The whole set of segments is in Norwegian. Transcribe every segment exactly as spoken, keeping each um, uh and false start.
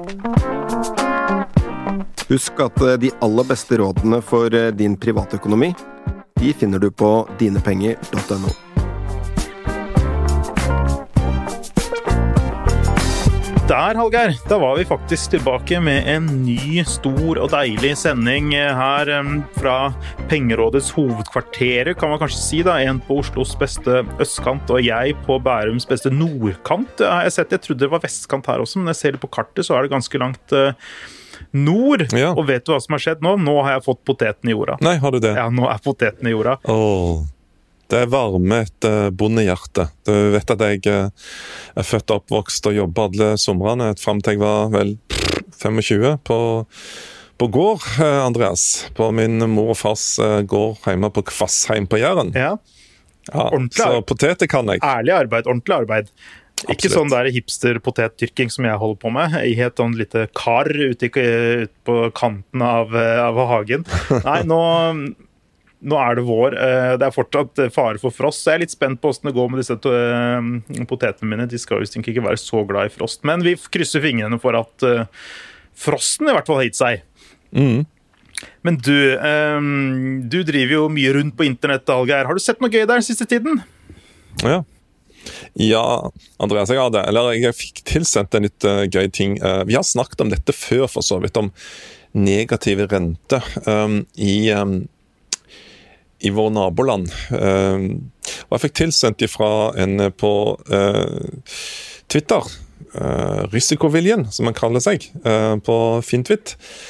Husk at de aller beste rådene for din privatøkonomi, de finner du på dinepenger punktum no. Der, Hallgeir, da var vi faktisk tilbake med en ny, stor og deilig sending her fra Pengerådets hovedkvarter, kan man kanskje si da, en på Oslos beste østkant og jeg på Bærums beste nordkant. Jeg har sett, jeg trodde det var vestkant her også, men jeg ser det på kartet, så er det ganske langt nord. Ja. Og vet du hva som har skjedd nå? Nå har jeg fått poteten i jorda. Nei, har du det? Ja, nå er poteten i jorda. Åh... Det er varme et uh, bondehjerte. Du vet at jeg uh, er født og oppvokst og jobber alle somrene, frem til jeg var vel tjuefem på, på gård, uh, Andreas. På min mor og fars uh, gård hjemme på Kvassheim på Jæren. Ja, ja så poteter kan jeg. Ærlig arbeid, ordentlig arbeid. Absolutt. Ikke sånn der hipster-potetdyrking som jeg holder på med, i et sånn lite kar ute, i, ute på kanten av, av hagen. Nei, nå... Nå er det vår. Det er fortsatt fare for frost, så jeg er litt spent på hvordan det går med disse potetene mine. De skal jo ikke være så glad i frost, men vi krysser fingrene for at frosten i hvert fall har gitt seg. Mm. Men du, du driver jo mye rundt på internett, Hallgeir. Har du sett noe gøy der den siste tiden? Ja. Ja, Andreas, jeg har det. Eller jeg fikk tilsendt en litt uh, gøy ting. Uh, vi har snakket om dette før, for så vidt, om negative rente um, i... Um, i vår naboland. Uh, og jeg fikk tilsendt ifra en på uh, Twitter, uh, risikoviljen, som man kaller seg, uh, på Fintwitt,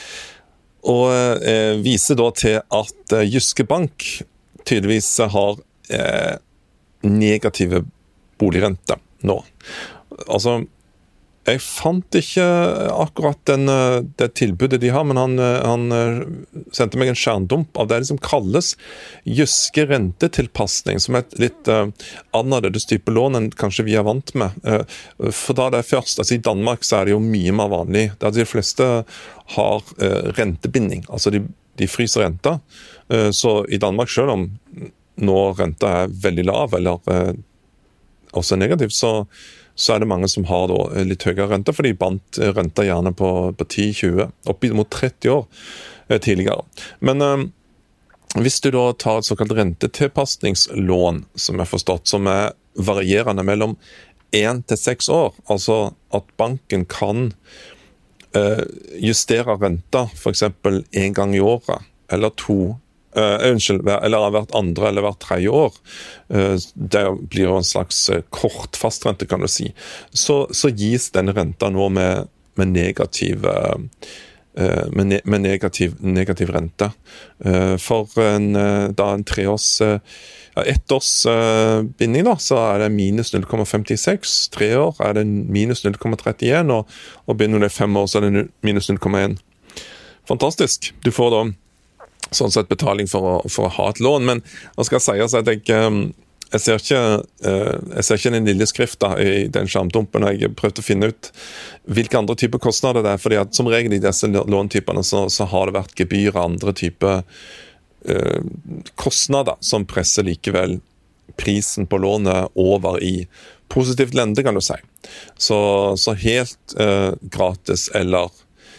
og uh, viser da til at uh, Jyske Bank tydeligvis har uh, negative boligrente nå. Altså, jeg fant ikke akkurat den, det tilbudet de har, men han, han sendte meg en skjermdump av det som kalles jyske rentetilpassning, som er et litt uh, annerledes type lån enn kanskje vi er vant med. Uh, for da det er først, altså i Danmark så er det jo mye mer vanlig. Der de fleste har uh, rentebinding, altså de, de fryser renta. Uh, så i Danmark selv om nå renta er veldig lav, eller uh, også negativ, så så er det mange som har da litt høyere rente, for de bandt renta gjerne på, på ti tjue, opp mot tretti år eh, tidligere. Men eh, hvis du da tar et såkalt rentetilpasningslån, som er forstått, som er varierende mellom én til seks år, altså at banken kan eh, justere renta for eksempel en gang i året, eller to Uh, unnskyld, eller hvert andre eller hvert tredje år. Uh, det blir jo en slags uh, kort fastrente, kan du si. Så, så gis denne renta nå med, med negativ, uh, med, ne med negativ, negativ rente. Uh, for en, uh, da en treårs, uh, ett års uh, binding, da, så er det minus null komma femtiseks. Tre år er det minus null komma trettien, og, og begynner det fem år, så er det minus null komma en. Fantastisk. Du får da sånn sett betaling for å, for å ha et lån, men nå skal jeg si altså at jeg, jeg, ser ikke, jeg ser ikke den lille skriften i den skjermdumpen, og jeg prøvde å finne ut hvilke andre typer kostnader det er, fordi at som regel i disse låntypene så, så har det vært gebyr og andre typer uh, kostnader som presser likevel prisen på lånet over i positivt lende, kan du si. Så, så helt uh, gratis eller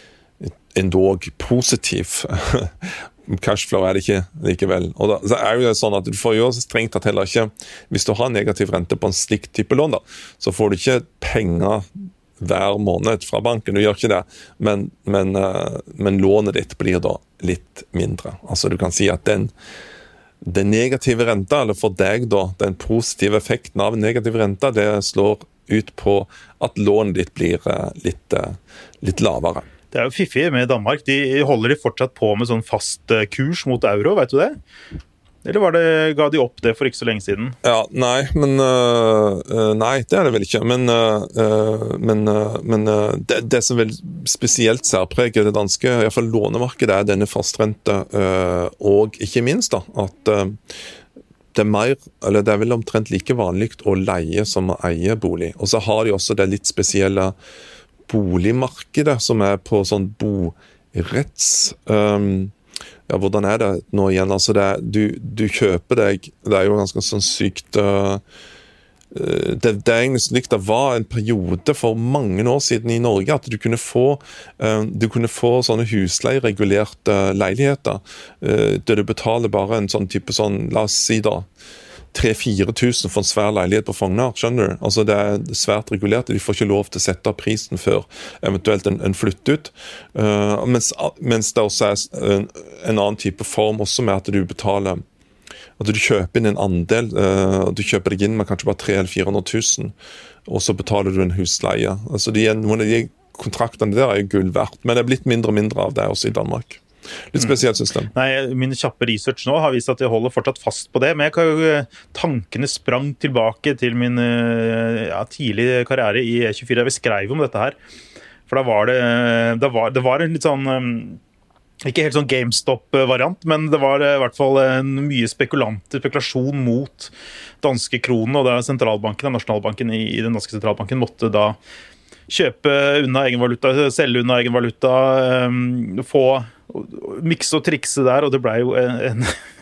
endog positiv cashflow er det ikke likevel. Og da, så er det sånn at du får jo strengt tatt heller ikke, hvis du har negativ rente på en slik type lån da, så får du ikke penger hver måned fra banken, du gjør ikke det, men, men, uh, men lånet ditt blir da litt mindre. Altså du kan si at den, den negative renta, eller for deg da, den positive effekten av negativ renta, det slår ut på at lånet ditt blir uh, litt, uh, litt lavere. Det er jo fiffig med Danmark. De holder de fortsatt på med sånn fast kurs mot euro, vet du det? Eller var det, ga de opp det for ikke så lenge siden? Ja, nei, men uh, nei, det er det vel ikke. Men, uh, men, uh, men uh, det, det som vel spesielt særpreger det danske, i hvert fall lånemarkedet, er denne fastrente, uh, og ikke minst da, at uh, det er mer, eller det er vel omtrent like vanlig å leie som å eie bolig. Og så har de også det litt spesielle boligmarkedet som er på sånn boretts um, ja, hvordan er det nå igjen? Altså det er, du, du kjøper deg, det er jo ganske sånn sykt uh, Det, det er egentlig slik det var en periode for mange år siden i Norge at du kunne få, du kunne få sånne husleieregulerte leiligheter der du betaler bare en sånn type sånn, la oss si da, tre til fire tusen for en svær leilighet på Fognar, skjønner du? Altså det er svært regulert, de får ikke lov til å sette opp prisen før eventuelt en, en flytt ut. Uh, mens, mens det også er en, en annen type form også med at du betaler, at du kjøper inn en andel, uh, du kjøper deg inn med kanskje bare tre hundre eller fire hundre tusen, og så betaler du en husleie. Altså de, noen av de kontraktene der er jo gull verdt, men det er blitt mindre og mindre av det også i Danmark. Litt spesielt system. Nei, min kjappe research nå har vist at jeg holder fortsatt fast på det, men jeg kan jo, tankene sprang tilbake til min ja, tidlige karriere i E tjuefire, da vi skrev om dette her. For da var det, det var, det var en litt sånn, ikke helt sånn GameStop-variant, men det var i hvert fall en mye spekulant, spekulasjon mot danske kronen, og da sentralbanken, nasjonalbanken i, i den danske sentralbanken måtte da kjøpe unna egen valuta, selge unna egen valuta, få mikse og trikse der, og det ble jo en, en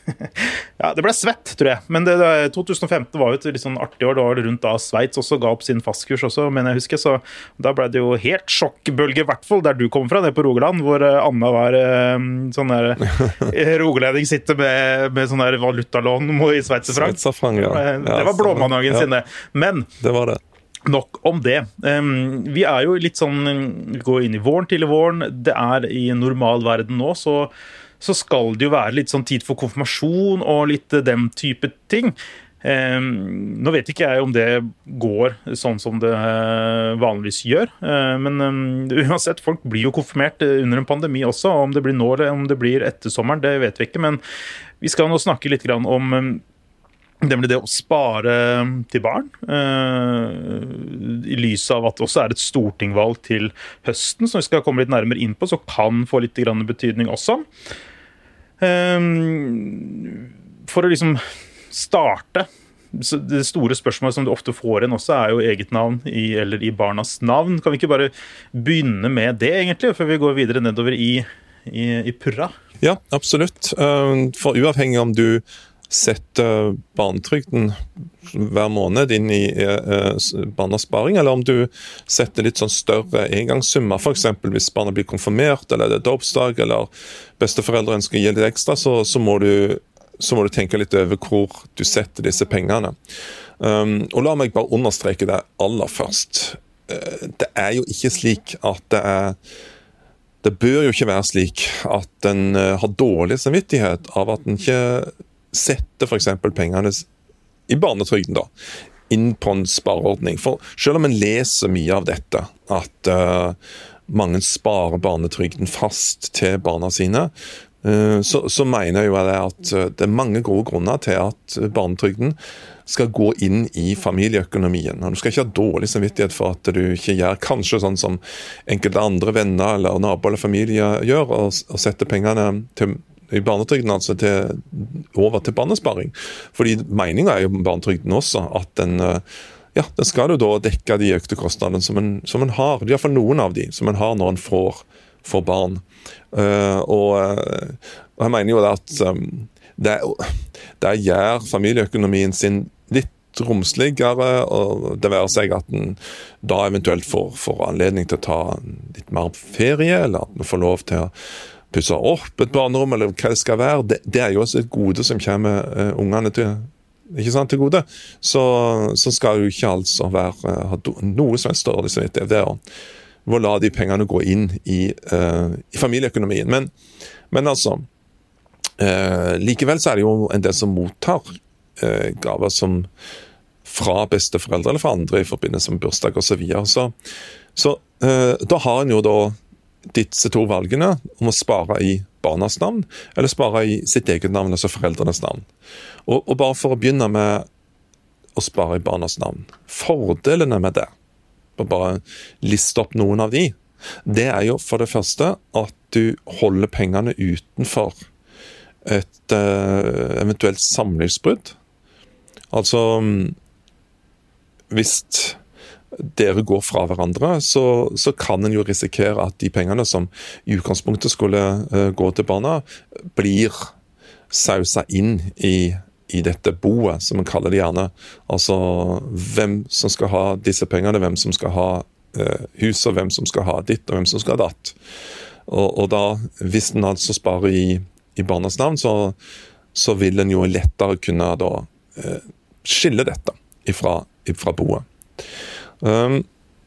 ja, det ble svett, tror jeg. Men det, det, tjue femten var jo et litt sånn artig år, da var det rundt da Sveits også ga opp sin fastkurs også, men jeg husker, så da ble det jo helt sjokkbølge, i hvert fall der du kom fra, det på Rogaland, hvor Anna var sånn der rogalending sitter med, med sånn der valutalån i Sveitserfranc. Sveitserfranc, ja. Det var blåmandagen ja. Sine. Men det var det. Nok om det. Um, vi er jo litt sånn, vi går inn i våren til i våren, det er i normal verden nå, så, så skal det jo være litt sånn tid for konfirmasjon og litt den type ting. Um, nå vet ikke jeg om det går sånn som det vanligvis gjør, uh, men um, uansett, folk blir jo konfirmert under en pandemi også, om det blir nå eller om det blir etter sommeren, det vet vi ikke, men vi skal nå snakke litt grann om um, nemlig det å spare til barn, uh, i lys av at det også er et stortingvalg til høsten, som vi skal komme litt nærmere inn på, så kan få litt grann betydning også. Um, for å liksom starte, så det store spørsmålet som du ofte får en også er jo eget navn i, eller i barnas navn. Kan vi ikke bare begynne med det egentlig, før vi går videre nedover i, i, i purra? Ja, absolutt. Uh, for uavhengig om du sette barnetrygden hver måned inn i eh, barnesparing, eller om du setter litt sånn større engangssummer, for eksempel hvis barnet blir konfirmert, eller det er dåpsdag, eller besteforeldre ønsker å gi litt ekstra, så, så, må du, så må du tenke litt over hvor du setter disse pengene. Um, og la meg bare understreke det aller først. Uh, det er jo ikke slik at det er Det bør jo ikke være slik at en uh, har dårlig samvittighet av at en ikke sette for eksempel pengene i barnetrygden da, inn på en spareordning. For selv om en leser mye av dette, at uh, mange sparer barnetrygden fast til barna sine, uh, så, så mener jeg jo det at uh, det er mange gode grunner til at barnetrygden skal gå inn i familieøkonomien. Og du skal ikke ha dårlig samvittighet for at du ikke gjør kanskje sånn som enkelte andre venner eller nabo eller familie gjør, og, og setter pengene til i barnetrygden, altså til, over til barnesparing. Fordi meningen er jo med barnetrygden også at den, ja, den skal jo da dekke de økte kostnadene som en, som en har, i hvert fall noen av de, som en har når en får, får barn. Uh, og, og jeg mener jo at um, det, det gjør familieøkonomien sin litt romsligere, og det være seg at en da eventuelt får, får anledning til å ta litt mer ferie, eller at en får lov til å pusse opp et barnerom, eller hva det skal være. Det, det er jo også et gode som kommer uh, ungene til, ikke sant, til gode. Så, så skal jo ikke altså være, uh, ha do, noe som er større, så vidt det er å, å la de pengene gå inn i, uh, i familieøkonomien. Men, men altså, uh, likevel så er det jo en del som mottar uh, gaver som fra besteforeldre eller fra andre i forbindelse med bursdag og så videre. Så, så uh, da har en jo da disse to valgene om å spare i barnas navn, eller spare i sitt eget navn, altså foreldrenes navn. Og, og bare for å begynne med å spare i barnas navn. Fordelene med det, og bare liste opp noen av de, det er jo for det første at du holder pengene utenfor et uh, eventuelt samlivsbrudd. Altså, hvis dere går fra hverandre, så, så kan en jo risikere at de pengene som i utgangspunktet skulle uh, gå til barna, blir sausa inn i i dette boet, som man kaller det gjerne. Altså hvem som skal ha disse pengene, hvem som skal ha eh, huset, hvem som skal ha ditt, og hvem som skal ha datt. Og, og da, hvis den altså sparer i, i barnas navn, så, så vil den jo lettere kunne da eh, skille dette ifra, ifra boet. Um,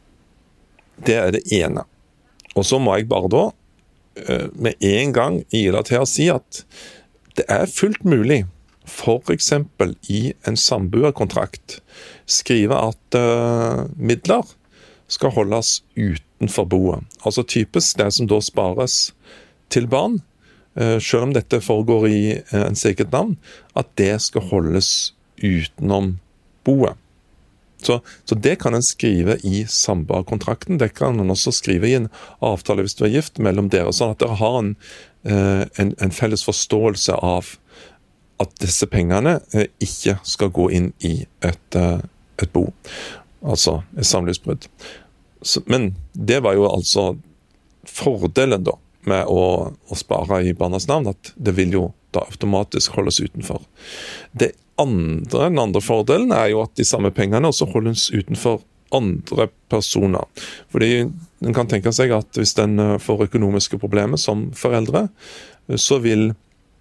det er det ene. Og så må jeg bare da med en gang ile til å si at det er fullt mulig, for eksempel i en samboerkontrakt, skrive at uh, midler skal holdes utenfor boet. Altså typisk det som da spares til barn, uh, selv om dette foregår i uh, ens eget navn, at det skal holdes utenom boet. Så, så det kan en skrive i samboerkontrakten. Det kan en også skrive i en avtale hvis du er gift mellom dere, sånn at dere har en, en, en felles forståelse av at disse pengene ikke skal gå inn i et, et bo. Altså et samlivsbrudd. Så, men det var jo altså fordelen da med å, å spare i barnas navn, at det vil jo da automatisk holdes utenfor. Det Andre, den andre fordelen er jo at de samme pengene også holdes utenfor andre personer. Fordi den kan tenke seg at hvis den får økonomiske problemer som foreldre, så vil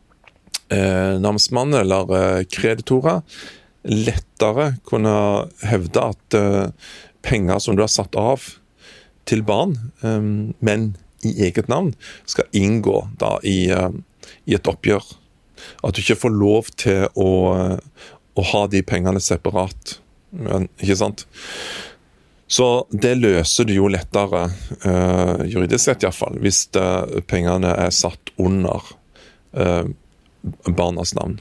eh, namsmann eller eh, kreditorer lettere kunne hevde at eh, penger som du har satt av til barn, eh, men i eget navn, skal inngå da i, eh, i et oppgjør. At du ikke får lov til å, å ha de pengene separat. Men, ikke sant? Så det løser du jo lettere, uh, juridisk sett i hvert fall, hvis det, pengene er satt under uh, barnas navn.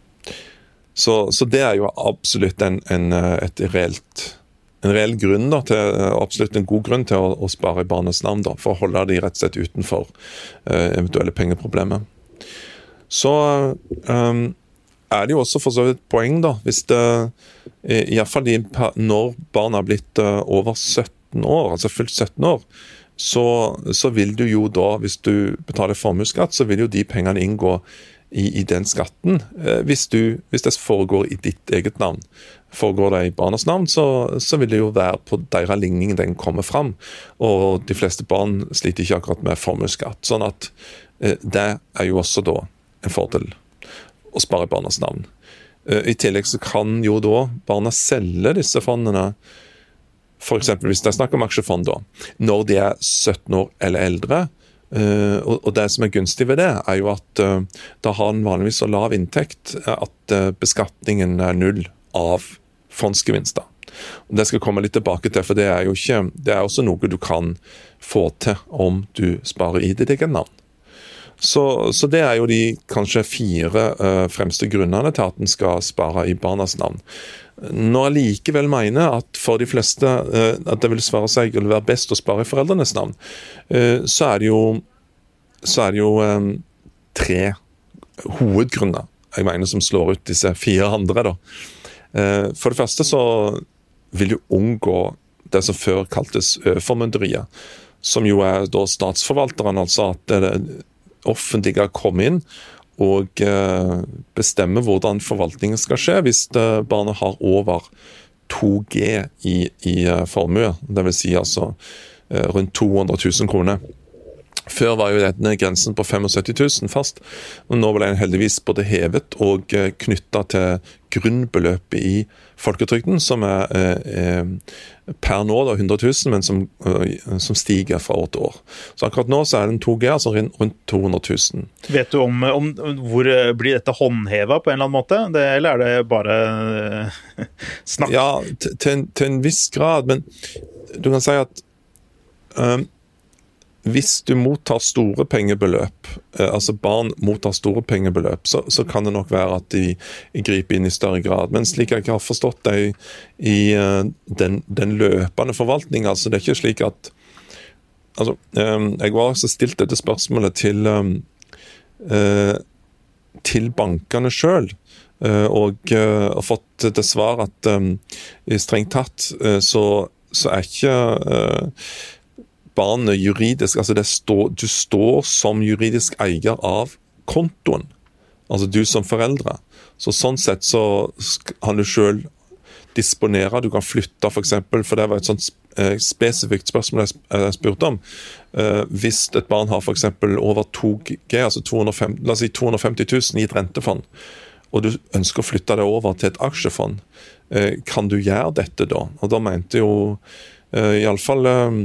Så, så det er jo absolutt en, en, et reelt, en reell grunn, da, til, absolutt en god grunn til å, å spare i barnas navn, da, for å holde de rett og slett utenfor uh, eventuelle pengeproblemer. Så um, er det jo også for så vidt poeng da, hvis det, i hvert fall når barn har blitt uh, over sytten år, altså fylt sytten år, så, så vil du jo da, hvis du betaler formuesskatt, så vil jo de pengene inngå i, i den skatten, uh, hvis, du, hvis det foregår i ditt eget navn. Foregår det i barnas navn, så, så vil det jo være på deres ligning den kommer fram, og de fleste barn sliter ikke akkurat med formuesskatt, sånn at uh, det er jo også da en fordel å spare barnas navn. I tillegg så kan jo da barna selge disse fondene, for eksempel hvis det er snakk om aksjefond da, når de er sytten år eller eldre, og det som er gunstig ved det er jo at da har den vanligvis så lav inntekt at beskatningen er null av fondsgevinster. Det skal jeg komme litt tilbake til, for det er jo ikke, det er også noe du kan få til om du sparer i ditt eget navn. Så, så det er jo de kanskje fire uh, fremste grunnene til at den skal spare i barnas navn. Når jeg likevel mener at for de fleste uh, at det vil svare seg eller være best å spare i foreldrenes navn, uh, så er det jo, så er det jo um, tre hovedgrunner jeg mener som slår ut disse fire andre da. Uh, for det første så vil du unngå det som før kaltes overformynderiet, som jo er da statsforvalteren, altså at det er offentlige kommer inn og bestemmer hvordan forvaltningen skal skje hvis barnet har over to G i, i formue, det vil si altså rundt to hundre tusen kroner. Før var jo denne grensen på syttifem tusen fast, og nå ble den heldigvis både hevet og knyttet til grunnbeløpet i folketrygden, som er eh, per nå da hundre tusen, men som, eh, som stiger fra år til år. Så akkurat nå så er den to G, altså rundt to hundre tusen. Vet du om, om hvor blir dette håndhevet på en eller annen måte? Det, eller er det bare snakk? Ja, til, til, en, til en viss grad, men du kan si at um, hvis du mottar store pengebeløp, altså barn mottar store pengebeløp, så, så kan det nok være at de griper inn i større grad. Men slik jeg ikke har forstått det i, i den, den løpende forvaltningen, altså det er ikke slik at altså, jeg var også stilt dette spørsmålet til, til bankene selv, og har fått det svar at i strengt tatt så, så er ikke barnet juridisk, altså det står, du står som juridisk eier av kontoen. altså du som foreldre. Så sånn sett så kan du selv disponere, du kan flytte for eksempel, for det var et sånt eh, spesifikt spørsmål jeg, jeg spurte om. Eh, hvis et barn har for eksempel over to G, altså to hundre og femti, la oss si to hundre og femti tusen i et rentefond, og du ønsker å flytte det over til et aksjefond, eh, kan du gjøre dette da? Og da mente jo eh, i alle fall eh,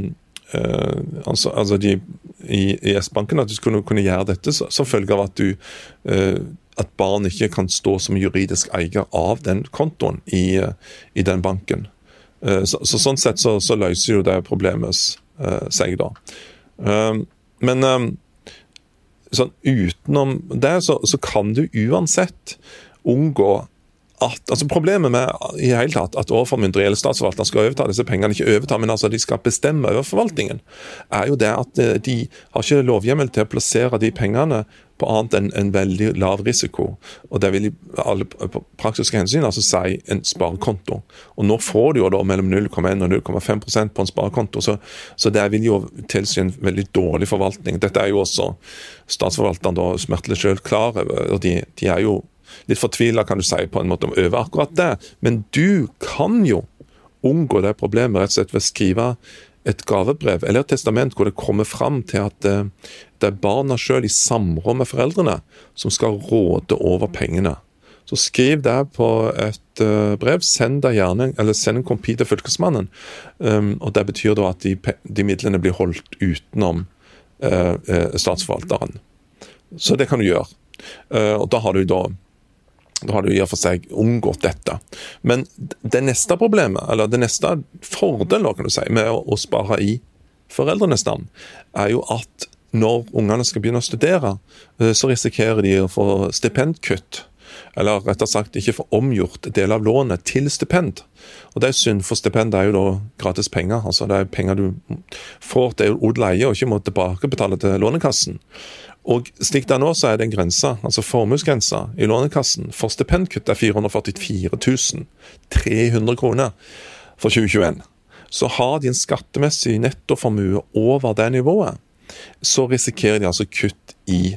altså, altså de i, i S-banken at du kunne, kunne gjøre dette så, som følge av at du eh, at barn ikke kan stå som juridisk eier av den kontoen i, i den banken. Eh, så, så sånn sett så, så løser jo det problemet eh, seg da. Eh, men eh, sånn utenom det så, så kan du uansett unngå at, altså problemet med i hele tatt at overformyndere eller statsforvalteren skal overta disse pengene, ikke overta, men altså de skal bestemme over forvaltningen, er jo det at de har ikke lovhjemmel til å plassere de pengene på annet enn en veldig lav risiko. Og det vil i alle praktiske hensyn altså si en sparekonto. Og nå får du jo da mellom null komma én og null komma fem prosent på en sparekonto, så, så det vil jo tilsi en veldig dårlig forvaltning. Dette er jo også statsforvalteren da smertelig selv klar over, og de, de er jo litt fortvilet, kan du si, på en måte over akkurat det. Men du kan jo unngå det problemet rett og slett ved å skrive et gavebrev eller et testament hvor det kommer fram til at det, det er barna selv i samråd med foreldrene som skal råde over pengene. Så skriv det på et uh, brev, send det gjerne, eller send en kopi til fylkesmannen, um, og det betyr da at de, de midlene blir holdt utenom uh, uh, statsforvalteren. Så det kan du gjøre. Uh, og da har du da Da har du i og for seg unngått dette. Men det neste problemet, eller det neste fordelen kan du si, med å, å spare i foreldrenes navn, er jo at når ungene skal begynne å studere, så risikerer de å få stipendkutt. Eller rettere sagt ikke få omgjort del av lånet til stipend. Og det er synd, for stipend er jo da gratis penger. Altså det er penger du får til å leie og ikke må tilbakebetale til lånekassen. Og slik det er nå, så er det en grense, altså formuesgrensa i lånekassen for stipendkutt er fire hundre og førtifire tusen tre hundre kroner for tjue tjueen. Så har de en skattemessig nettoformue over det nivået, så risikerer de altså kutt i,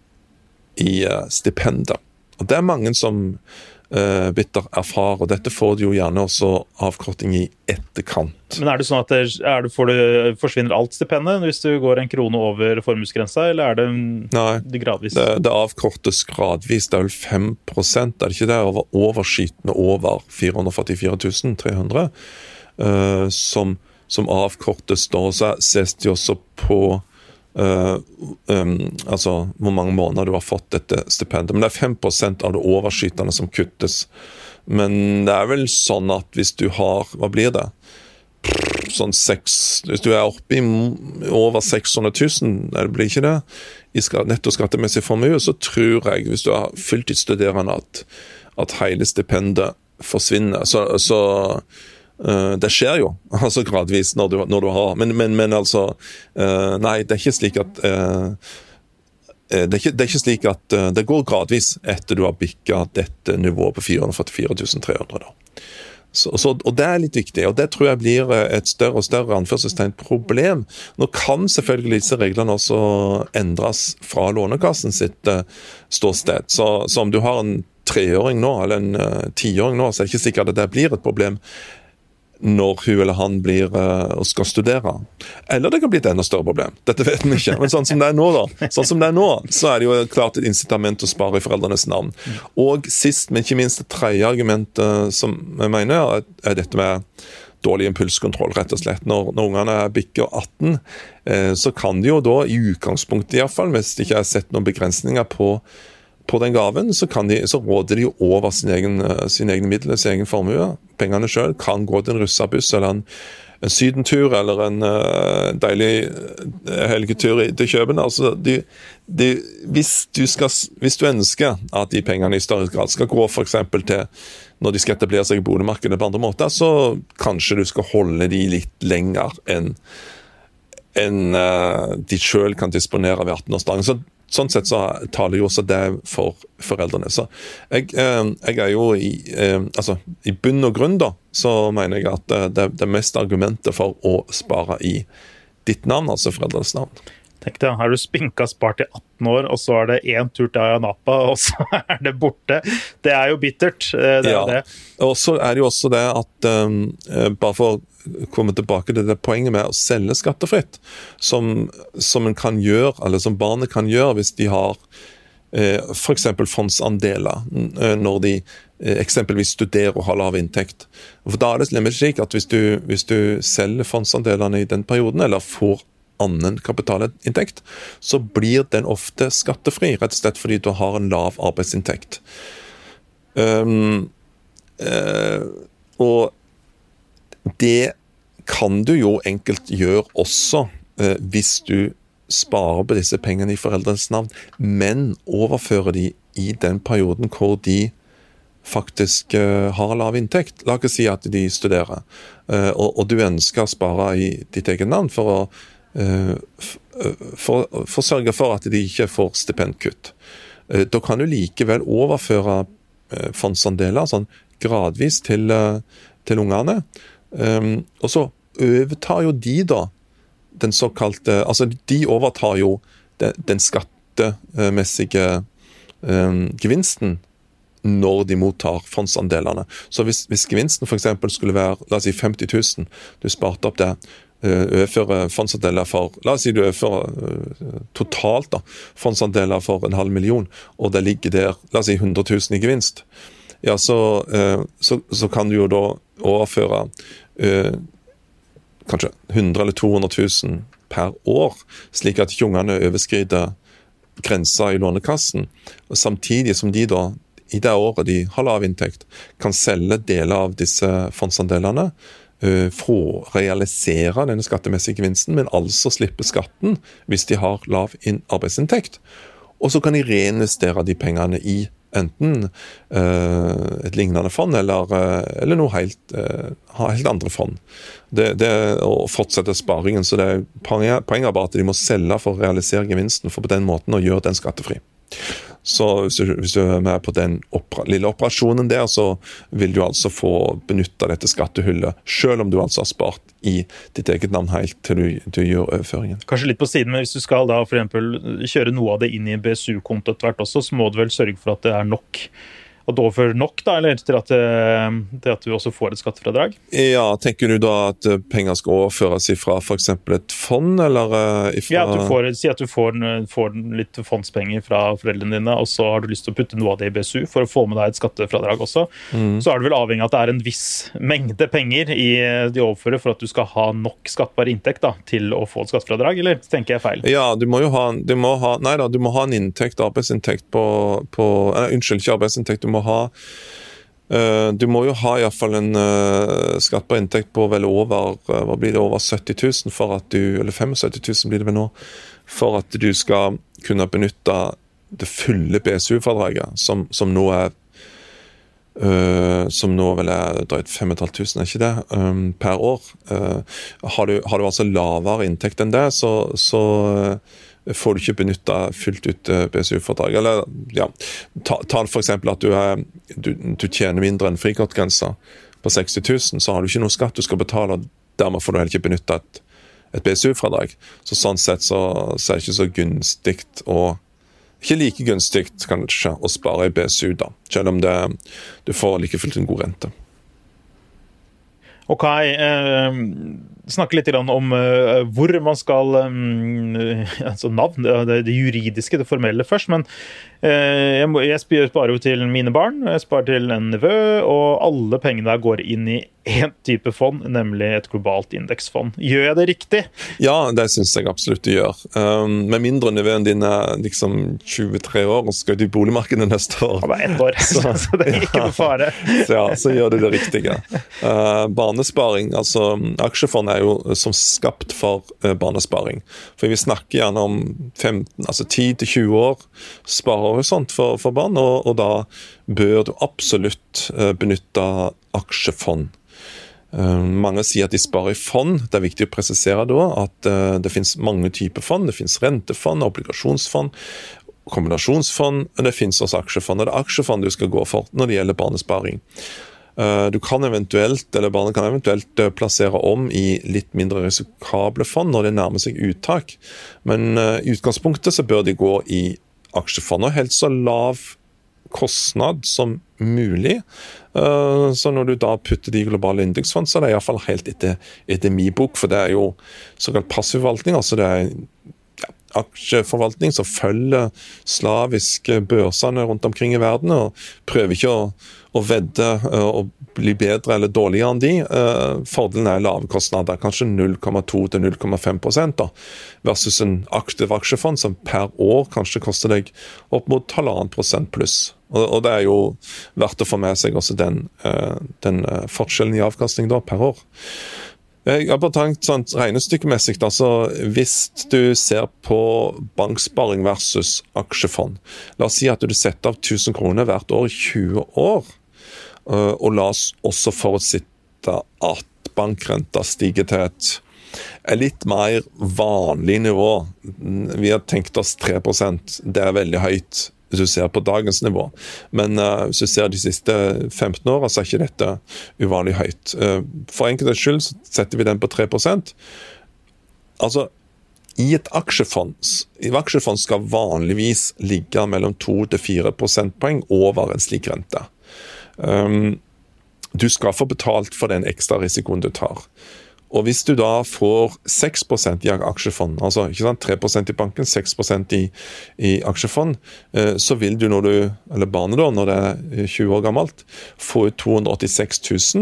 i uh, stipendet. Og det er mange som uh, bitter erfarer, og dette får de jo gjerne også avkorting i etterkant. Men er det sånn at det, er det, får det, forsvinner alt stipendet hvis du går en krone over formuesgrensa, eller er det, Nei, det gradvis? Det, det avkortes gradvis, det er vel fem prosent, er det ikke det, over overskytende over fire hundre og førtifire tusen tre hundre, uh, som, som avkortes da, og så ses de også på Uh, um, altså hvor mange måneder du har fått dette stipendet, men det er fem prosent av det overskytende som kuttes. Men det er vel sånn at hvis du har, hva blir det? Sånn seks, hvis du er oppe i over seks hundre tusen, det blir ikke det, i netto skattemessig formue, så tror jeg, hvis du er fulltidsstuderende, at, at hele stipendet forsvinner. Så, så Uh, det skjer jo, altså gradvis når du, når du har, men, men, men altså, uh, nei, det er ikke slik at, uh, det, er ikke, det er ikke slik at uh, det går gradvis etter du har bikket dette nivået på fire hundre og førtifire tusen tre hundre da. Så, så, og det er litt viktig, og det tror jeg blir et større og større anførselstegn problem. Nå kan selvfølgelig disse reglene også endres fra lånekassen sitt uh, ståsted, så, så om du har en treåring nå, eller en uh, tiåring nå, så er det ikke sikkert at det blir et problem når hun eller han blir uh, og skal studere. Eller det kan bli et enda større problem. Dette vet vi ikke. Men sånn som det er nå da, sånn som det er nå, så er det jo klart et incitament å spare i foreldrenes navn. Og sist, men ikke minst det tredje argumentet som jeg mener, er, er dette med dårlig impulskontroll, rett og slett. Når, når ungene er bikker atten, eh, så kan de jo da, i utgangspunktet i hvert fall, hvis det ikke er sett noen begrensninger på på den gaven, så, kan de, så råder de jo over sin egen, sin egen midler, sin egen formue. Pengene selv kan gå til en russabuss, eller en, en sydentur, eller en uh, deilig uh, helgetur til København. Altså, de, de, hvis, du skal, hvis du ønsker at de pengene i større grad skal gå for eksempel til når de skal etablere seg i boligmarkedet på andre måter, så kanskje du skal holde de litt lenger enn en, uh, de selv kan disponere ved atten-årsdagen. Så sånn sett så taler jo også det for foreldrene. Så jeg, eh, jeg er jo i, eh, altså, i bunn og grunn da, så mener jeg at det, det er mest argumentet for å spare i ditt navn, altså foreldrenes navn. Tenk det, har du spinka spart i atten år, og så er det en tur til Ayia Napa, og så er det borte. Det er jo bittert, det er ja. det. Og så er det jo også det at, um, bare for å komme tilbake til det poenget med å selge skattefritt, som, som en kan gjøre, eller som barnet kan gjøre hvis de har eh, for eksempel fondsandeler, når de eh, eksempelvis studerer og har lav inntekt. For da er det nemlig slik at hvis du, hvis du selger fondsandelene i den perioden, eller får annen kapitalinntekt, så blir den ofte skattefri, rett og slett fordi du har en lav arbeidsinntekt. Um, uh, og det kan du jo enkelt gjøre også uh, hvis du sparer på disse pengene i foreldrenes navn, men overfører de i den perioden hvor de faktisk uh, har lav inntekt. La oss si at de studerer, uh, og, og du ønsker å spare i ditt eget navn for å For, for å sørge for at de ikke får stipendkutt. Da kan du likevel overføre fondsandeler sånn gradvis til, til ungene. Og så overtar jo de da den såkalte, altså de overtar jo den, den skattemessige gevinsten når de mottar fondsandelene. Så hvis, hvis gevinsten for eksempel skulle være, la oss si femti tusen, du sparte opp det, overføre fondsandeler for, la oss si du overfører uh, totalt da, fondsandeler for en halv million, og det ligger der, la oss si hundre tusen i gevinst, ja, så, uh, så, så kan du jo da overføre uh, kanskje hundre eller to hundre tusen per år, slik at ungene overskrider grenser i lånekassen, og samtidig som de da, i det året de har lav inntekt, kan selge deler av disse fondsandelene, for å realisere denne skattemessige gevinsten, men altså slippe skatten hvis de har lav arbeidsinntekt. Og så kan de reinvestere de pengene i enten uh, et lignende fond, eller, uh, eller noe helt, uh, helt andre fond. Det, det er å fortsette sparingen, så det er poenget bare at de må selge for å realisere gevinsten, for på den måten å gjøre den skattefri. Så hvis du, hvis du er med på den opera, lille operasjonen der, så vil du altså få benyttet dette skattehullet, selv om du altså har spart i ditt eget navn helt til du, du gjør overføringen. Kanskje litt på siden, men hvis du skal da for eksempel kjøre noe av det inn i en B S U-konto etter hvert også, så må du vel sørge for at det er nok at du overfører nok da, eller til at, til at du også får et skattefradrag? Ja, tenker du da at penger skal overføres ifra for eksempel et fond, eller ifra... Ja, at du får, si at du får, får litt fondspenger fra foreldrene dine, og så har du lyst til å putte noe av det i B S U for å få med deg et skattefradrag også. Mm. Så er det vel avhengig av at det er en viss mengde penger i de overfører for at du skal ha nok skattbar inntekt da, til å få et skattefradrag, eller tenker jeg feil? Ja, du må jo ha, du må ha, nei da, du må ha en inntekt, arbeidsinntekt på, på eh, unnskyld, ikke arbeidsinntekt, du må ha uh, du må jo ha i hvert fall en uh, skatt på inntekt på vel over uh, hva blir det, over sytti tusen for at du, eller syttifem tusen blir det vel nå, for at du skal kunne benytte det fulle B S U-fradraget, som, som nå er uh, som nå vel er drøyt fem tusen fem hundre, er ikke det, um, per år. Uh, har, du, har du altså lavere inntekt enn det, så, så uh, får du ikke benyttet fullt ut B S U-fordrag. Eller, ja, ta, ta for eksempel at du, er, du, du tjener mindre enn frikortgrensa på seksti tusen, så har du ikke noe skatt du skal betale, og dermed får du heller ikke benyttet et, et B S U-fordrag. Så sånn sett så, så er det ikke så gunstigt, og ikke like gunstigt kanskje å spare i B S U da, selv om det, du får like fullt en god rente. Ok, eh, snakke litt om eh, hvor man skal, eh, altså navn, det, det juridiske, det formelle først, men eh, jeg, må, jeg sparer jo til mine barn, jeg sparer til en nevø, og alle pengene der går inn i en type fond, nemlig et globalt indeksfond. Gjør jeg det riktig? Ja, det synes jeg absolutt du gjør. Um, med mindre nevøen din er liksom tjuetre år, og skal ut i boligmarkedet neste år. Ja, det er ett år, så, så det er ikke noe fare. så, ja, så gjør du det riktige. Uh, barnesparing, altså aksjefond er jo som skapt for uh, barnesparing. For vi snakker gjerne om femten, altså ti til tjue år sparehorisont for, for barn, og, og da bør du absolutt uh, benytte aksjefond. Uh, mange sier at de sparer i fond. Det er viktig å presisere da at uh, det finnes mange typer fond. Det finnes rentefond, obligasjonsfond, kombinasjonsfond, og det finnes også aksjefond. Og det er aksjefond du skal gå for når det gjelder barnesparing. Du kan eventuelt, eller barnet kan eventuelt plassere om i litt mindre risikable fond når det nærmer seg uttak. Men i utgangspunktet så bør de gå i aksjefond, og helst så lav kostnad som mulig. Så når du da putter de globale indeksfond, så er det i hvert fall helt etter, etter min bok, for det er jo såkalt passiv forvaltning, altså det er ja, aksjeforvaltning som følger slaviske børsene rundt omkring i verden, og prøver ikke å, å vedde og bli bedre eller dårligere enn de. Fordelen er lave kostnader, kanskje null komma to til null komma fem prosent da, versus en aktiv aksjefond som per år kanskje koster deg opp mot halvannen prosent pluss. Og, og det er jo verdt å få med seg også den, den forskjellen i avkastning da, per år. Jeg har bare tenkt sånn regnestykkemessig, altså hvis du ser på banksparing versus aksjefond, la oss si at du setter av tusen kroner hvert år i tjue år, og la oss også forutsitte at bankrenta stiger til et, et litt mer vanlig nivå. Vi har tenkt oss tre prosent, det er veldig høyt hvis du ser på dagens nivå. Men uh, hvis du ser de siste femten årene, så er ikke dette uvanlig høyt. Uh, for enkeltes skyld så setter vi den på tre prosent. Altså, i et aksjefond, i aksjefond skal vanligvis ligge mellom to til fire prosentpoeng over en slik rente. Um, du skal få betalt for den ekstra risikoen du tar. Og hvis du da får seks prosent i aksjefond, altså ikke sant, tre prosent i banken, seks prosent i, i aksjefond, eh, så vil du når du, eller barnet da, når det er tjue år gammelt, få ut to hundre og åttiseks tusen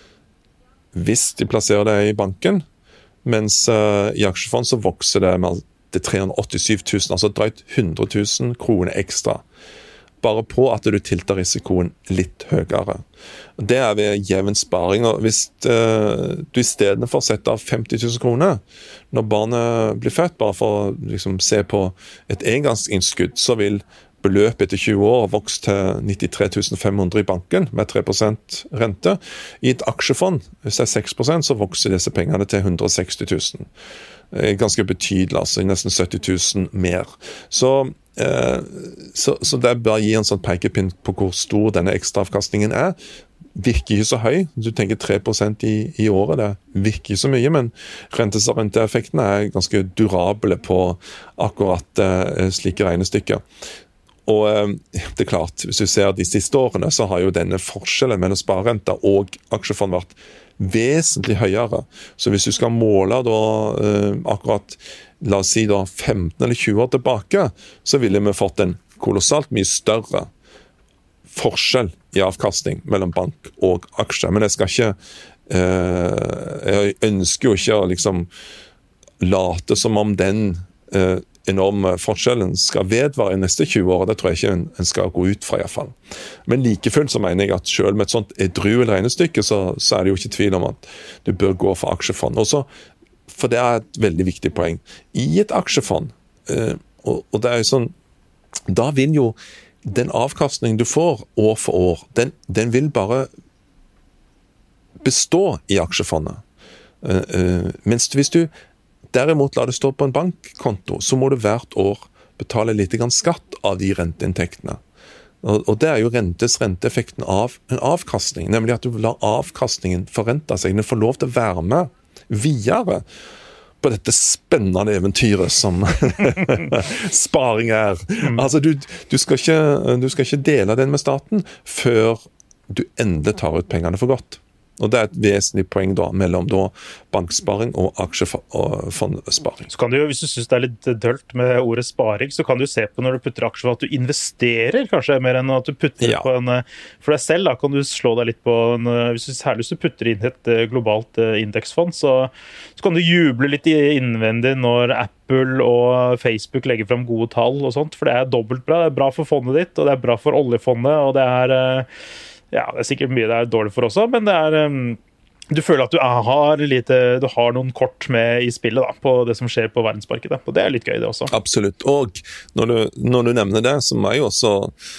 hvis de plasserer det i banken, mens eh, i aksjefond så vokser det med til tre hundre og åttisyv tusen, altså drøyt hundre tusen kroner ekstra. Bare på at du tiltar risikoen litt høyere. Det er ved jevn sparing, og hvis uh, du i stedet for å sette av femti tusen kroner når barnet blir født, bare for å liksom, se på et engangsinnskudd, så vil beløpet etter tjue år vokse til nittitre tusen fem hundre i banken med tre prosent rente. I et aksjefond, hvis det er seks prosent, så vokser disse pengene til hundre og seksti tusen. Ganske betydelig, altså nesten sytti tusen mer. Så Så, så det er bare å gi en sånn pekepinn på hvor stor denne ekstraavkastningen er. Virker ikke så høy. Du tenker tre prosent i, i året, det virker ikke så mye, men rentes- og renteeffektene er ganske durable på akkurat uh, slike regnestykker. Og uh, det er klart, hvis du ser de siste årene, så har jo denne forskjellen mellom sparerenter og aksjefond vært vesentlig høyere. Så hvis du skal måle da uh, akkurat la oss si da femten eller tjue år tilbake, så ville vi fått en kolossalt mye større forskjell i avkastning mellom bank og aksjer. Men jeg skal ikke, eh, jeg ønsker jo ikke å liksom late som om den eh, enorme forskjellen skal vedvare i neste tjue år, det tror jeg ikke en, en skal gå ut fra i hvert fall. Men like fullt så mener jeg at selv med et sånt edruel regnestykke, så, så er det jo ikke tvil om at du bør gå for aksjefond. Og så For det er et veldig viktig poeng. I et aksjefond, og det er jo sånn, da vil jo den avkastningen du får år for år, den, den vil bare bestå i aksjefondet. Mens hvis du derimot lar det stå på en bankkonto, så må du hvert år betale litt grann skatt av de renteinntektene. Og det er jo rentes renteeffekten av en avkastning, nemlig at du lar avkastningen forrente seg, den får lov til å være med videre på dette spennende eventyret som sparing er. Altså, du, du, skal ikke, du skal ikke dele den med staten før du endelig tar ut pengene for godt. Og det er et vesentlig poeng da, mellom da banksparing og aksjefondsparing. Så kan du jo, hvis du synes det er litt dølt med ordet sparing, så kan du se på når du putter aksjer at du investerer kanskje mer enn at du putter ja. På en, for deg selv da, kan du slå deg litt på en, hvis du, særlig hvis du putter inn et globalt indeksfond, så, så kan du juble litt innvendig når Apple og Facebook legger frem gode tall og sånt, for det er dobbelt bra, det er bra for fondet ditt, og det er bra for oljefondet, og det er ja, det er sikkert mye det er dårlig for også, men det er, um, du føler at du har, lite, du har noen kort med i spillet da, på det som skjer på verdensmarkedet, og det er litt gøy det også. Absolutt, og når du, når du nevner det, så må jeg jo også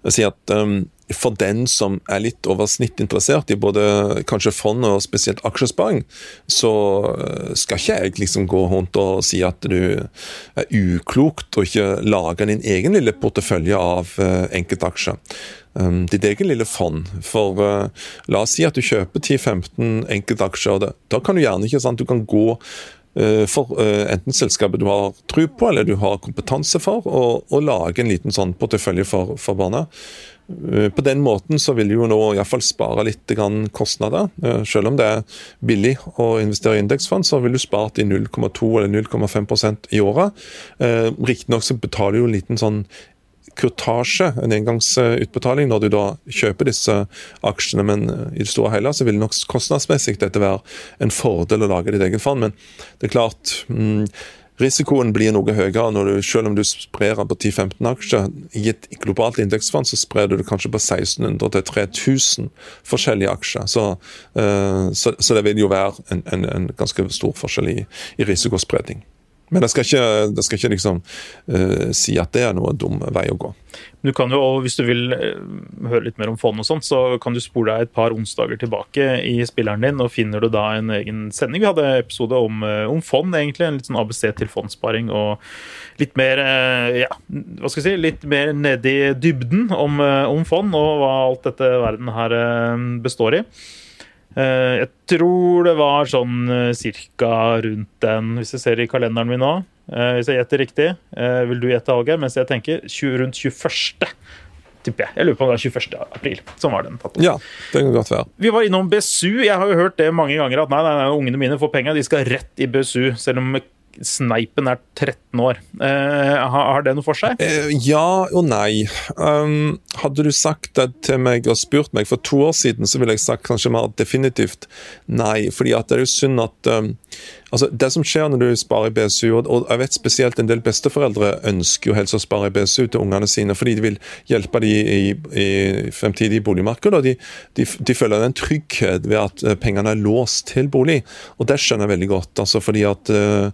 Jeg sier at um, for den som er litt over snitt interessert i både kanskje fond og spesielt aksjesparing, så skal ikke jeg liksom gå rundt og si at du er uklokt og ikke lage din egen lille portefølje av uh, enkeltaksjer. Um, ditt egen lille fond. For uh, la oss si at du kjøper ti til femten enkeltaksjer, og det, da kan du gjerne ikke, sant, du kan gå for uh, enten selskapet du har tro på, eller du har kompetanse for, og, og lage en liten sånn portefølje for, for barna. Uh, på den måten så vil du jo nå i hvert fall spare litt grann kostnader. Uh, selv om det er billig å investere i indeksfond, så vil du spart i null komma to eller null komma fem prosent i året. Uh, Riktig nok så betaler du jo en liten sånn kurtasje, en engangsutbetaling, når du da kjøper disse aksjene, men i det store hele så vil det nok kostnadsmessig dette være en fordel å lage ditt egen fond, men det er klart, mm, risikoen blir noe høyere når du, selv om du sprer på ti til femten aksjer, i et globalt indeksfond så sprer du det kanskje på seksten hundre til tre tusen forskjellige aksjer, så, uh, så, så det vil jo være en, en, en ganske stor forskjell i, i risikospredning. Men jeg skal ikke, jeg skal ikke liksom, uh, si at det er noe dum vei å gå. Du kan jo, hvis du vil høre litt mer om fond og sånt, så kan du spole deg et par onsdager tilbake i spilleren din, og finner du da en egen sending. Vi hadde en episode om, om fond, egentlig, en litt sånn A B C til fondsparing, og litt mer, ja, hva skal jeg si, litt mer ned i dybden om, om fond, og hva alt dette verden her består i. Jeg tror det var sånn cirka rundt den, hvis jeg ser i kalenderen min nå, hvis jeg gjetter riktig, vil du gjette, Alger, mens jeg tenker rundt tjueførste tipper jeg. Jeg lurer på om det er tjueførste april, som var den tatt opp. Ja, det kan godt være. Vi var innom B S U, jeg har jo hørt det mange ganger at nei, nei, nei, ungene mine får penger, de skal rett i B S U, selv om sneipen er tretten år. Eh, har det noe for seg? Eh, ja og nei. Um, hadde du sagt det til meg og spurt meg for to år siden, så ville jeg sagt kanskje mer definitivt nei, fordi at det er jo synd at um, altså det som skjer når du sparer i B S U, og, og jeg vet spesielt en del besteforeldre ønsker jo helst å spare i B S U til ungene sine, fordi de vil hjelpe de i, i fremtidige boligmarked, og de, de, de føler en trygghet ved at pengene er låst til bolig, og det skjønner jeg veldig godt, altså fordi at uh,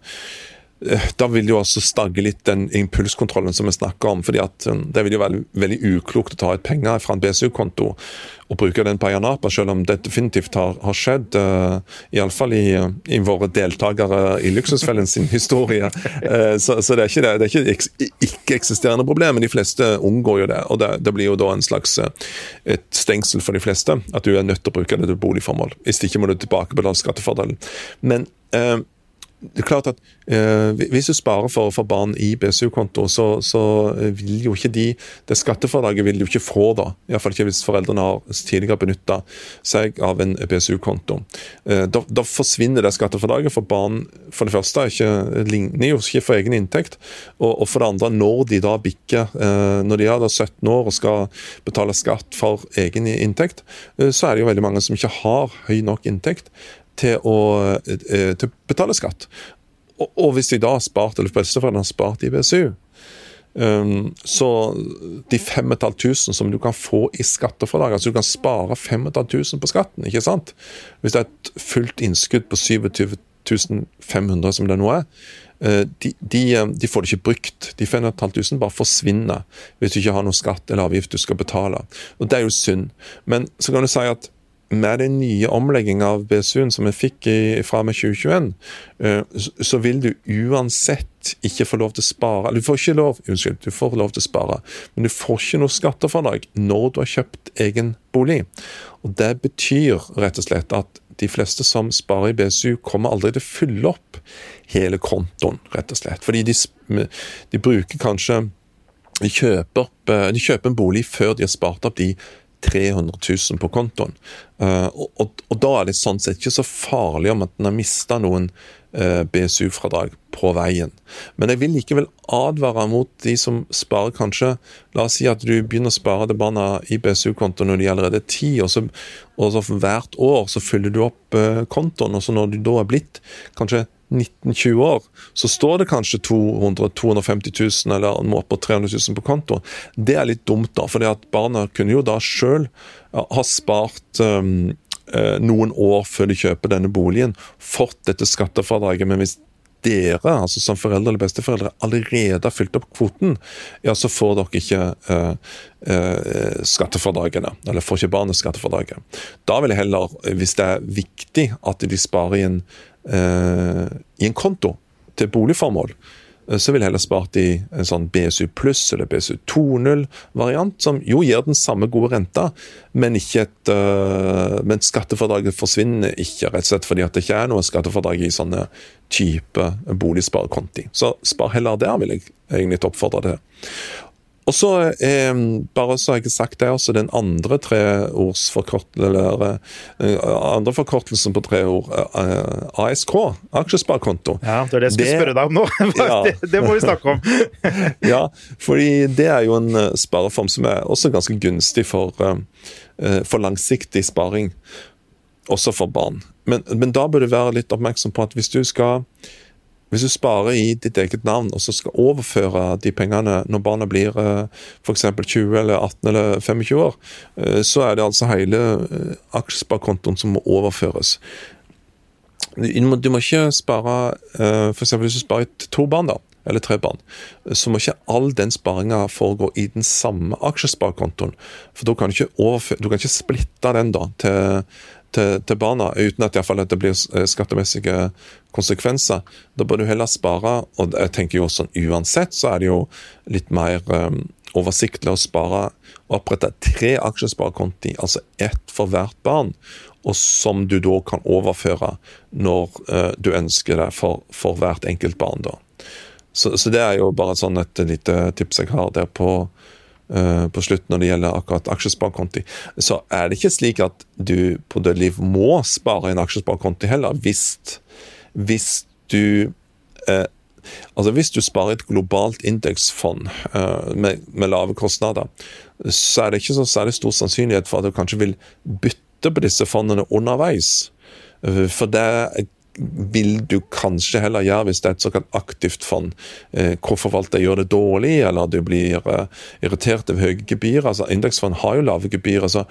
da vil jo også stagge litt den impulskontrollen som vi snakker om, fordi at det vil jo være veldig uklokt å ta et penger fra en B S U-konto og bruke den på Ayanapa, selv om det definitivt har, har skjedd, uh, i alle fall i, i våre deltakere i Luksusfellen sin historie. Uh, så, så det er ikke, det, det er ikke eks, ikke-eksisterende problem, men de fleste unngår jo det, og det, det blir jo da en slags uh, et stengsel for de fleste, at du er nødt til å bruke det til boligformål. Hvis ikke må du tilbake på den skattefordelen. Men uh, det er klart at eh, hvis du sparer for, for barn i B S U-konto, så, så vil jo ikke de, det skatteforlaget vil jo ikke få da, i hvert fall ikke hvis foreldrene har tidligere benyttet seg av en B S U-konto. Eh, da, da forsvinner det skatteforlaget, for barn for det første ikke, ligner jo ikke for egen inntekt, og, og for det andre, når de da bikker, eh, når de er da sytten år og skal betale skatt for egen inntekt, eh, så er det jo veldig mange som ikke har høy nok inntekt til å til betale skatt. Og, og hvis de da har spart, eller besteforeldrene har spart i B S U, um, så de fem tusen fem hundre som du kan få i skatteforlag, altså du kan spare fem tusen fem hundre på skatten, ikke sant? Hvis det er et fullt innskudd på syttisju tusen fem hundre som det nå er, de, de, de får det ikke brukt. De fem tusen fem hundre bare forsvinner hvis du ikke har noe skatt eller avgift du skal betale. Og det er jo synd. Men så kan du si at med den nye omleggingen av B S U-en som vi fikk i, fra med tjue tjueen, så vil du uansett ikke få lov til å spare. Du får ikke lov, unnskyld, du får lov til å spare, men du får ikke noe skatteforlag når du har kjøpt egen bolig. Og det betyr rett og slett at de fleste som sparer i B S U kommer aldri til å fylle opp hele kontoen, rett og slett. Fordi de, de bruker kanskje, de kjøper, opp, de kjøper en bolig før de har spart opp de tre hundre tusen på kontoen. Uh, og, og, og da er det sånn sett ikke så farlig om at den har mistet noen uh, B S U-fradrag på veien. Men jeg vil likevel advare mot de som sparer kanskje, la oss si at du begynner å spare det barna i B S U-kontoen når de allerede er ti, og så, og så hvert år så fyller du opp uh, kontoen, og så når du da er blitt kanskje nitten til tjue år, så står det kanskje to hundre til to hundre og femti tusen eller må på tre hundre tusen på konto. Det er litt dumt da, fordi at barna kunne jo da selv ha spart um, noen år før de kjøper denne boligen, fått dette skattefradraget, men hvis dere, altså som foreldre eller besteforeldre, allerede har fylt opp kvoten, ja, så får dere ikke uh, uh, skattefradragene, eller får ikke barnet skattefradraget. Da vil jeg heller, hvis det er viktig at de sparer i en, uh, i en konto til boligformål, så vil jeg heller spart i en sånn B S U pluss eller B S U to punkt null variant, som jo gir den samme gode renta, men ikke et, uh, men skattefradraget forsvinner ikke, rett og slett fordi at det ikke er noe skattefradrag i sånne type boligsparekonti. Så spar heller der, vil jeg egentlig oppfordre det. Og så, eh, bare så har jeg ikke sagt det, også den andre treordsforkortelsen, eller eh, andre forkortelsen på tre ord, eh, A S K, aksjesparekonto. Ja, det er det jeg skulle det, spørre deg om nå. Ja. det, det må vi snakke om. Ja, fordi det er jo en spareform som er også ganske gunstig for, eh, for langsiktig sparing, også for barn. Men, men da bør du være litt oppmerksom på at hvis du skal Hvis du sparer i ditt eget navn, og så skal overføre de pengene når barna blir for eksempel tjue eller atten eller tjuefem år, så er det altså hele aksjesparekontoen som må overføres. Du må, du må ikke spare, for eksempel hvis du sparer til to barn da, eller tre barn, så må ikke all den sparingen foregå i den samme aksjesparekontoen, for da kan du ikke, overføre, du kan ikke splitte den da til Til, til barna, uten at, i hvert fall at det blir skattemessige konsekvenser. Da bør du heller spare, og jeg tenker jo sånn uansett, så er det jo litt mer um, oversiktlig å spare og opprette tre aksjesparekonti, altså ett for hvert barn, og som du da kan overføre når uh, du ønsker det for, for hvert enkelt barn da. Så, så det er jo bare sånn et lite tips jeg har der på Uh, på slutt når det gjelder akkurat aksjesparekonti, så er det ikke slik at du på det liv må spare en aksjesparekonti heller, hvis, hvis du uh, altså hvis du sparer et globalt indeksfond uh, med, med lave kostnader, så er det ikke så særlig stor sannsynlighet for at du kanskje vil bytte på disse fondene underveis, uh, for det er vil du kanskje heller gjøre hvis det er et såkalt aktivt fond, eh, hvor forvalter gjør det dårlig, eller du blir eh, irritert av høye gebyr. Altså, indeksfond har jo lave gebyr, altså,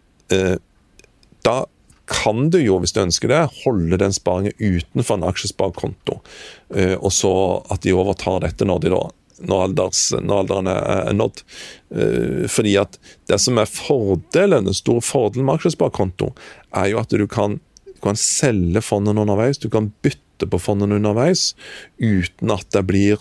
eh, da kan du jo, hvis du ønsker det, holde den sparingen utenfor en aksjesparekonto, eh, og så at de overtar dette når de da Når, alders, når alderen er nådd. Eh, fordi at det som er fordelen, den store fordelen med aksjesparekonto, er jo at du kan Du kan selge fondene underveis, du kan bytte på fondene underveis, uten at det blir,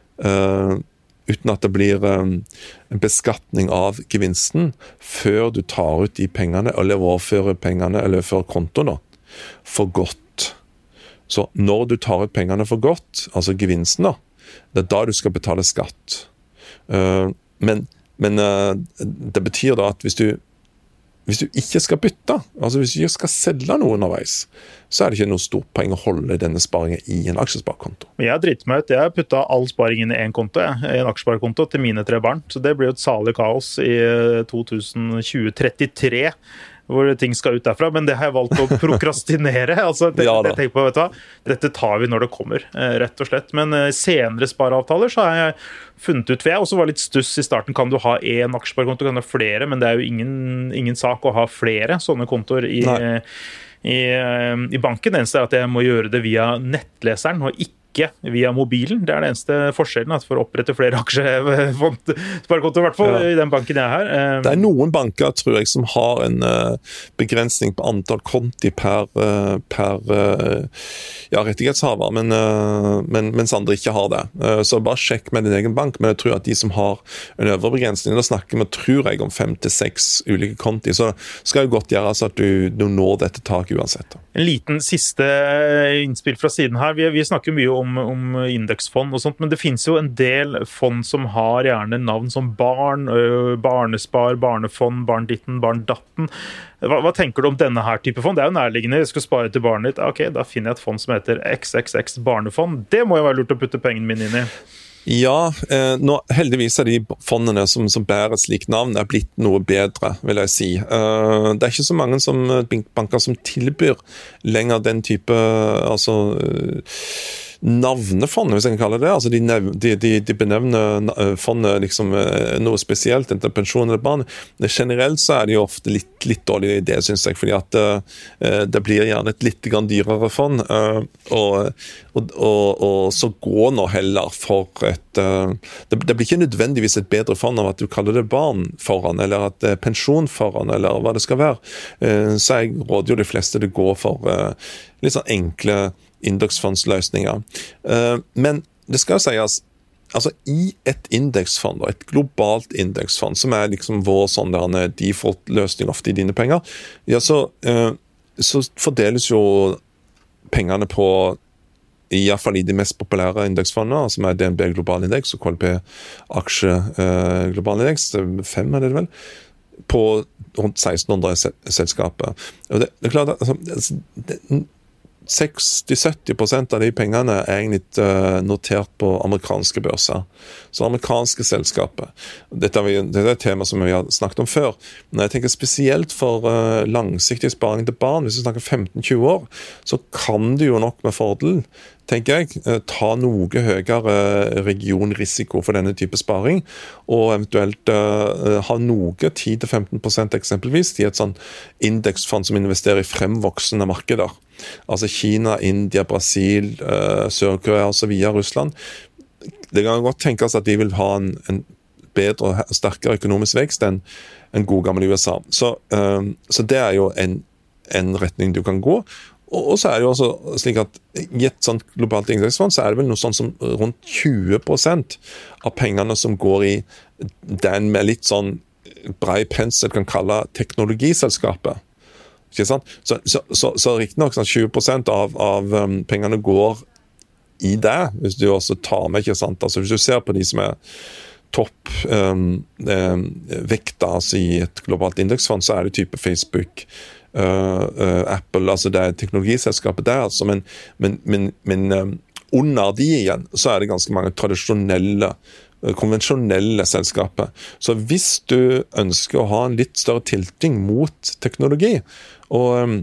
uh, uten at det blir um, en beskatning av gevinsten, før du tar ut de pengene, eller overfører pengene, eller overfører kontoen da, for godt. Så når du tar ut pengene for godt, altså gevinsten da, det er da du skal betale skatt. Uh, men men uh, det betyr da at hvis du Hvis du ikke skal bytte, altså hvis du ikke skal selge noe underveis, så er det ikke noe stort poeng å holde denne sparingen i en aksjesparekonto. Jeg har dritt meg ut. Jeg har puttet all sparing inn i en konto, jeg, i en aksjesparekonto til mine tre barn. Så det blir jo et salig kaos i to tusen tjue trettitre, hvor ting skal ut derfra, men det har jeg valgt å prokrastinere. Altså, det, ja, det tenker på, vet du hva? Dette tar vi når det kommer, rett og slett. Men senere spareavtaler så har jeg funnet ut, for jeg også var litt stuss i starten, kan du ha en aksjesparekonto, kan du ha flere, men det er jo ingen, ingen sak å ha flere sånne kontoer i, i, i banken. Det eneste er at jeg må gjøre det via nettleseren, og ikke via mobilen. Det er det eneste forskjellen, at for å opprette flere aksjesparekontoer, i hvert fall ja. I den banken jeg er her. Det er noen banker, tror jeg, som har en uh, begrensning på antall konti per, uh, per uh, ja, rettighetshaver, men, uh, men, mens andre ikke har det. Uh, så bare sjekk med din egen bank, men jeg tror at de som har en øvre begrensning, da snakker vi, tror jeg, om fem til seks ulike konti, så skal jo godt gjøre altså at du, du når dette taket uansett. En liten siste innspill fra siden her. Vi, vi snakker mye om, om indeksfond og sånt, men det finnes jo en del fond som har gjerne navn som barn, barnespar, barnefond, barn ditten, barn datten. Hva, hva tenker du om denne her type fond? Det er jo nærliggende. Jeg skal spare til barnet ditt. Ok, da finner jeg et fond som heter X X X barnefond. Det må jo være lurt å putte pengene mine inn i. Ja, eh, nå, heldigvis er de fondene som, som bærer et slikt navn er blitt noe bedre, vil jeg si. Eh, det er ikke så mange som, banker som tilbyr lenger den type, altså navnefond, hvis jeg kan kalle det. Altså de, de, de, de benevner fondet liksom noe spesielt, enten pensjon eller barn. Generelt så er det jo ofte litt, litt dårlig idé, synes jeg, fordi at uh, det blir gjerne et litt grann dyrere fond, uh, og, og, og, og så går nå heller for et uh, det, det blir ikke nødvendigvis et bedre fond av at du kaller det barn foran, eller at det er pensjon foran, eller hva det skal være. Uh, så jeg råder jo de fleste det går for uh, litt sånn enkle indeksfondsløsninger. Uh, men det skal jo sies, altså i et indeksfond, et globalt indeksfond, som er liksom vår sånn der default-løsning ofte i dine penger, ja, så, uh, så fordeles jo pengene på, i hvert fall i de mest populære indeksfondene, som er D N B Global Index og K L P Aksje uh, Global Index, fem er det vel, på rundt seksten hundre selskaper. Og det, det er klart at altså, det, seksti til sytti prosent av de pengene er egentlig uh, notert på amerikanske børser. Så amerikanske selskaper. Dette er, vi, dette er et tema som vi har snakket om før. Men jeg tenker spesielt for uh, langsiktig sparing til barn, hvis vi snakker femten til tjue år, så kan du jo nok med fordel, tenker jeg, uh, ta noe høyere regionrisiko for denne type sparing, og eventuelt uh, ha noe ti til femten prosent eksempelvis i et sånn indeksfond som investerer i fremvoksende markeder. Altså Kina, India, Brasil, uh, Sør-Korea og så videre, Russland. Det kan godt tenkes at de vil ha en, en bedre og sterkere økonomisk vekst enn en god gammel U S A. Så, uh, så det er jo en, en retning du kan gå. Og, og så er det jo også slik at i et sånt globalt indeksfond så er det vel noe sånn som rundt tjue prosent av pengene som går i den med litt sånn brei pensel kan kalle teknologiselskapet. Ikke sant? Så, så, så, så riktig nok sånn tjue prosent av, av um, pengene går i det, hvis du også tar med, ikke sant? Altså hvis du ser på de som er topp um, um, vekta altså i et globalt indeksfond, så er det type Facebook, uh, uh, Apple, altså det er teknologiselskapet der, altså, men, men, men, men um, under de igjen, så er det ganske mange tradisjonelle konvensjonelle selskaper. Så hvis du ønsker å ha en litt større tilting mot teknologi, og,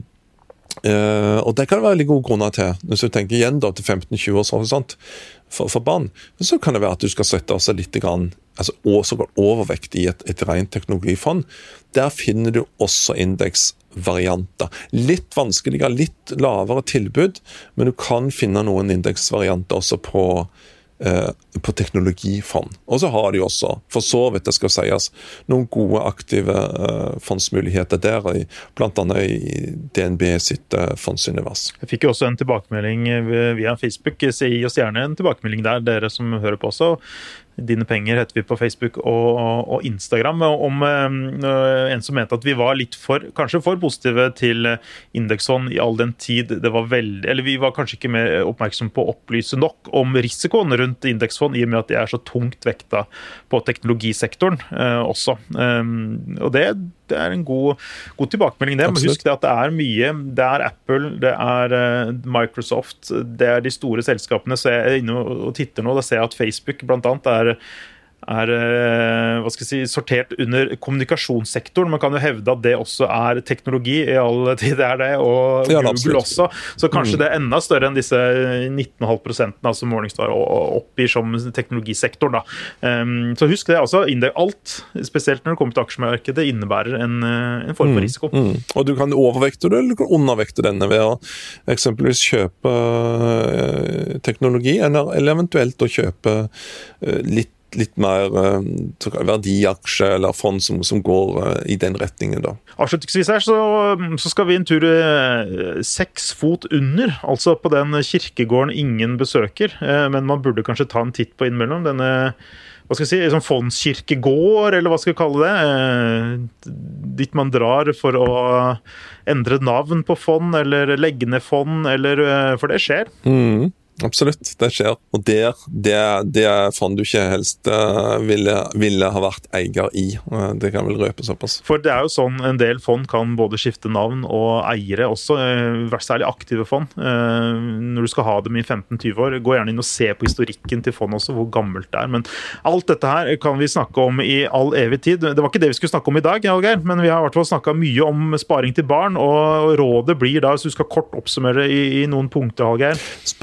øh, og det kan det være veldig gode grunner til, hvis du tenker igjen da til femten til tjue år sånt, for, for barn, så kan det være at du skal sette også litt grann, altså såkalt overvekt i et, et rent teknologifond. Der finner du også indeksvarianter. Litt vanskeligere, litt lavere tilbud, men du kan finne noen indeksvarianter også på på teknologifond. Og så har de også, for så vidt det skal sies, noen gode aktive uh, fondsmuligheter der, i, blant annet i D N B sitt uh, fondsunivers. Jeg fikk jo også en tilbakemelding via Facebook, så gi oss gjerne en tilbakemelding der, dere som hører på også. Dine penger heter vi på Facebook og, og Instagram, om uh, en som mente at vi var litt for, kanskje for positive til indeksfond i all den tid det var veldig, eller vi var kanskje ikke mer oppmerksom på å opplyse nok om risikoen rundt indeksfond, i og med at de er så tungt vekta på teknologisektoren uh, også. Um, og det, det er en god, god tilbakemelding det, men husk det at det er mye, det er Apple, det er uh, Microsoft, det er de store selskapene, så jeg er inne og titter nå, da ser jeg at Facebook blant annet er er hva skal jeg si, sortert under kommunikasjonssektoren. Man kan jo hevde at det også er teknologi i all tid, det er det, og ja, Google også. Så kanskje mm. det er enda større enn disse nitten komma fem prosent altså Morningstar oppgir som teknologisektoren. Da. Um, så husk det, altså, alt, spesielt når det kommer til aksjemarkedet, innebærer en, en form for risiko. Mm. Mm. Og du kan overvekte det, eller du kan undervekte denne ved å eksempelvis kjøpe uh, teknologi, eller, eller eventuelt å kjøpe uh, litt litt mer uh, verdiaksje eller fond som, som går uh, i den retningen da. Avslutningsvis her så, så skal vi en tur uh, seks fot under, altså på den kirkegården ingen besøker, uh, men man burde kanskje ta en titt på innimellom denne, hva skal jeg si, sånn fondskirkegård, eller hva skal jeg kalle det, uh, dit man drar for å endre navn på fond, eller legge ned fond, eller, uh, for det skjer. Mhm. Absolutt, det skjer. Og det, det, det er fond du ikke helst uh, ville, ville ha vært eier i. Uh, det kan vel røpe såpass. For det er jo sånn, en del fond kan både skifte navn og eiere også, uh, særlig aktive fond. Uh, når du skal ha dem i femten til tjue år, gå gjerne inn og se på historikken til fond også, hvor gammelt det er. Men alt dette her kan vi snakke om i all evig tid. Det var ikke det vi skulle snakke om i dag, Hallgeir, men vi har i hvert fall snakket mye om sparing til barn, og rådet blir da, hvis du skal kort oppsummere i, i noen punkter, Hallgeir. Spar i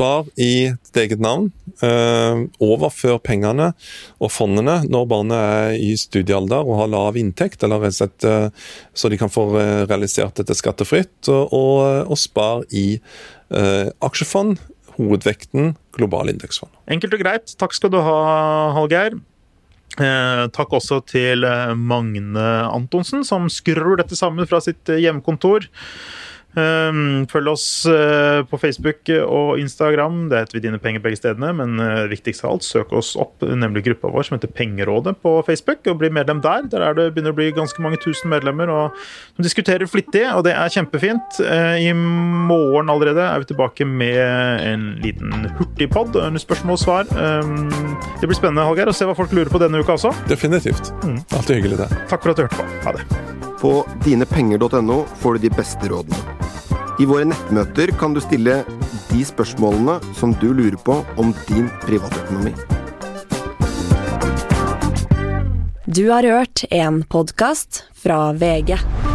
i ditt eget navn. Uh, overfør pengene og fondene når barnet er i studiealder og har lav inntekt, eller rett og slett uh, så de kan få realisert dette skattefritt, og, og, og spar i uh, aksjefond, hovedvekten, global indeksfond. Enkelt og greit. Takk skal du ha, Hallgeir. Eh, takk også til Magne Antonsen, som skrur dette sammen fra sitt hjemmekontor. Følg oss på Facebook og Instagram, det heter vi Dine Penger begge stedene, men viktigst av alt, søk oss opp, nemlig gruppa vår som heter Pengerådet på Facebook, og bli medlem der. Der er det begynner å bli ganske mange tusen medlemmer, og de diskuterer flittig, og det er kjempefint. I morgen allerede er vi tilbake med en liten hurtigpodd, en spørsmål og svar. Det blir spennende, Hallgeir, å se hva folk lurer på denne uka også. Definitivt. Mm. Alltid hyggelig det. Takk for at du hørte på. Ha det. På dinepenger punktum no får du de beste rådene. I våre nettmøter kan du stille de spørsmålene som du lurer på om din privatøkonomi. Du har hørt en podcast fra V G.